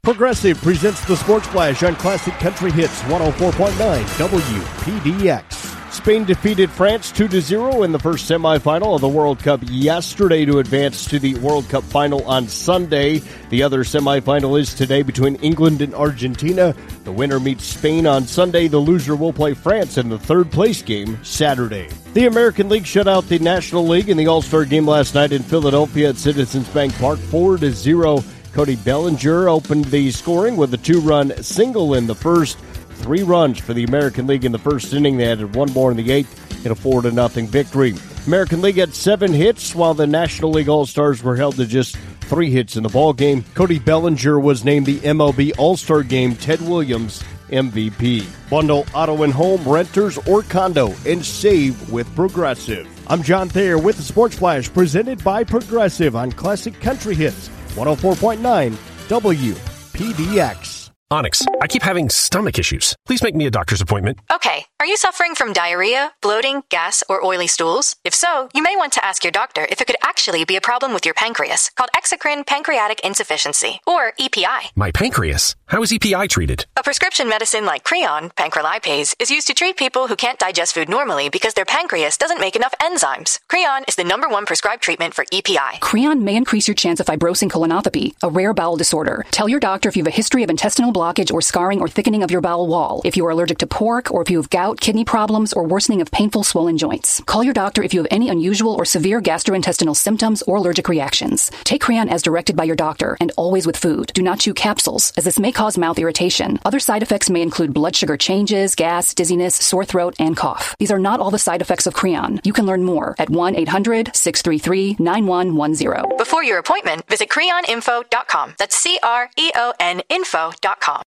Progressive presents the Sports Flash on Classic Country Hits 104.9 WPDX. Spain defeated France 2-0 in the first semifinal of the World Cup yesterday to advance to the World Cup final on Sunday. The other semifinal is today between England and Argentina. The winner meets Spain on Sunday. The loser will play France in the third-place game Saturday. The American League shut out the National League in the All-Star game last night in Philadelphia at Citizens Bank Park 4-0. Cody Bellinger opened the scoring with a 2-run single in the first. 3 runs for the American League in the first inning. They added 1 more in the 8th in a 4-0 victory. American League had 7 hits, while the National League All-Stars were held to just 3 hits in the ballgame. Cody Bellinger was named the MLB All-Star Game Ted Williams MVP. Bundle auto and home, renters, or condo, and save with Progressive. I'm John Thayer with the Sports Flash, presented by Progressive on Classic Country Hits 104.9 WPDX. Onyx, I keep having stomach issues. Please make me a doctor's appointment. Okay, are you suffering from diarrhea, bloating, gas, or oily stools? If so, you may want to ask your doctor if it could actually be a problem with your pancreas, called exocrine pancreatic insufficiency, or EPI. My pancreas? How is EPI treated? A prescription medicine like Creon, pancrelipase, is used to treat people who can't digest food normally because their pancreas doesn't make enough enzymes. Creon is the #1 prescribed treatment for EPI. Creon may increase your chance of fibrosing colonopathy, a rare bowel disorder. Tell your doctor if you have a history of intestinal blockage or scarring or thickening of your bowel wall, if you are allergic to pork, or if you have gout, kidney problems, or worsening of painful swollen joints. Call your doctor if you have any unusual or severe gastrointestinal symptoms or allergic reactions. Take Creon as directed by your doctor, and always with food. Do not chew capsules, as this may cause mouth irritation. Other side effects may include blood sugar changes, gas, dizziness, sore throat, and cough. These are not all the side effects of Creon. You can learn more at 1-800-633-9110. Before your appointment, visit creoninfo.com. That's CREON info.com.